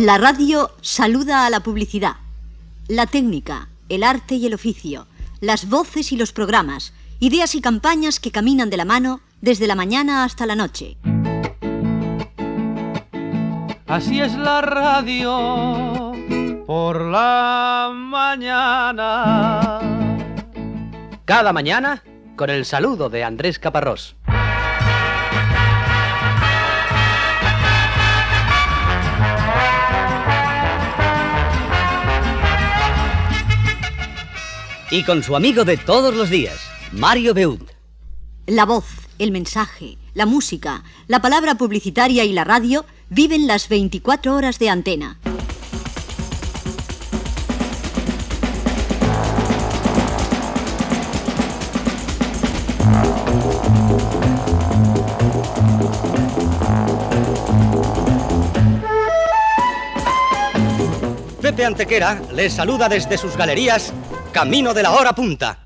La radio saluda a la publicidad. La técnica, el arte y el oficio, las voces y los programas, ideas y campañas que caminan de la mano desde la mañana hasta la noche. Así es la radio por la mañana. Cada mañana con el saludo de Andrés Caparrós. Y con su amigo de todos los días, Mario Beut. La voz, el mensaje, la música, la palabra publicitaria y la radio viven las 24 horas de antena. Pepe Antequera les saluda desde sus galerías, camino de la hora punta.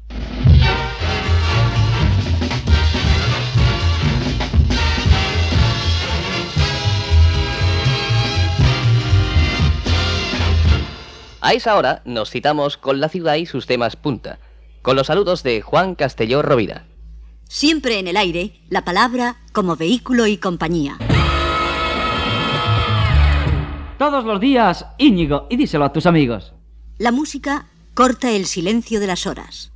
A esa hora nos citamos con la ciudad y sus temas punta, con los saludos de Juan Castelló Rovira. Siempre en el aire, la palabra como vehículo y compañía. Todos los días, Íñigo, y díselo a tus amigos. La música corta el silencio de las horas.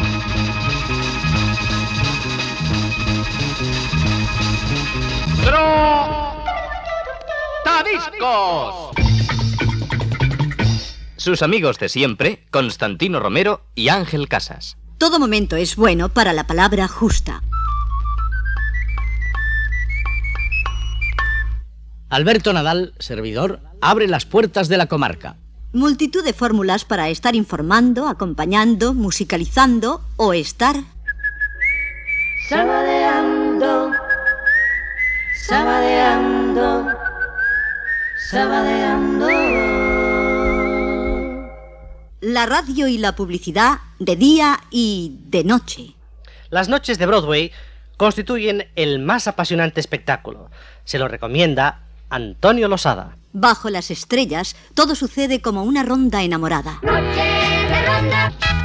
¡Tadiscos! Sus amigos de siempre, Constantino Romero y Ángel Casas. Todo momento es bueno para la palabra justa. Alberto Nadal, servidor, abre las puertas de la comarca. Multitud de fórmulas para estar informando, acompañando, musicalizando o estar... Sabadeando, sabadeando, sabadeando. La radio y la publicidad de día y de noche. Las noches de Broadway constituyen el más apasionante espectáculo. Se lo recomienda Antonio Losada. Bajo las estrellas, todo sucede como una ronda enamorada. Noche de ronda.